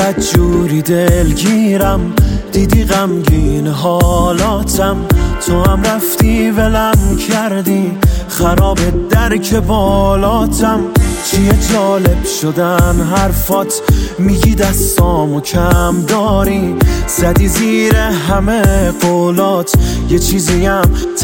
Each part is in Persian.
بدجوری دلگیرم، دیدی غمگین حالاتم، تو هم رفتی ولم کردی، خراب درک بالاتم. چیه جالب شدن حرفات، میگی دستامو کم داری، زدی زیر همه قولات، یه چیزیم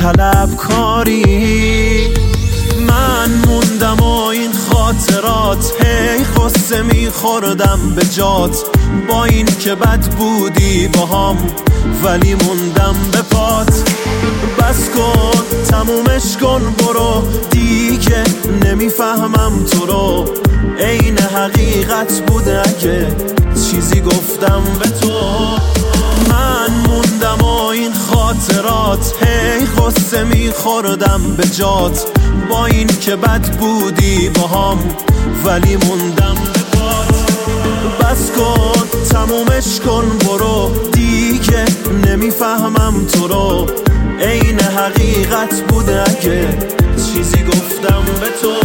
طلبکاری. من موندم و این خاطرات، هی قصه میخوردم به جات، با این که بد بودی باهام ولی موندم به پات. بس کن تمومش کن برو، دیگه نمیفهمم تو رو، عین حقیقت بوده اگه چیزی گفتم به تو. من موندم و این خاطرات، هی قصه میخوردم به جات، با این که بد بودی باهام ولی موندم به پات. بس کن تمومش کن برو، دیگه نمیفهمم تو رو، عین حقیقت بوده اگه چیزی گفتم به تو.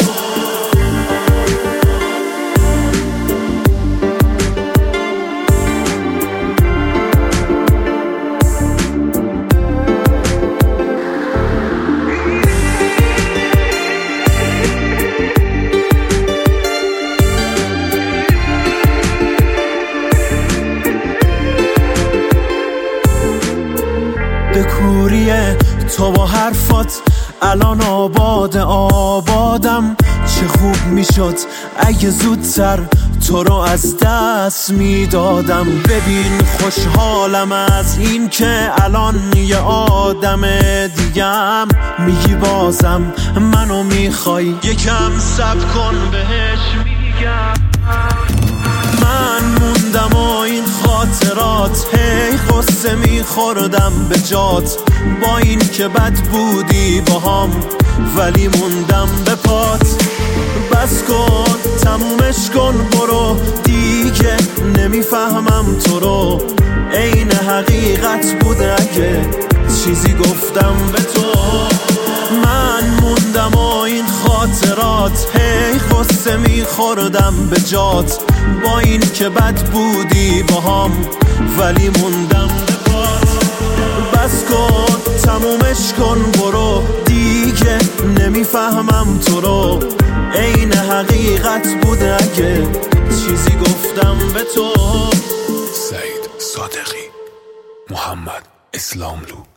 به کوریه تو با حرفات الان آبادم، چه خوب میشد اگه زودتر تو رو از دست میدادم. ببین خوشحالم از این که الان یه آدم دیگم، میگی بازم منو میخوای، یکم صبر کن بهش میگم. من موندم و این خاطرات، هی قصه میخوردم به جات، با این که بد بودی باهام ولی موندم به پات. بس کن تمومش کن برو، دیگه نمیفهمم تو رو، عین حقیقت بوده اگه چیزی گفتم به تو. من موندم و این خاطرات، هی قصه میخوردم به جات، با این که بد بودی باهام ولی موندم به پات. بس کن تمومش کن برو، دیگه نمیفهمم تو رو، عین حقیقت بوده اگه چیزی گفتم به تو. سعید صادقی، محمد اسلاملو.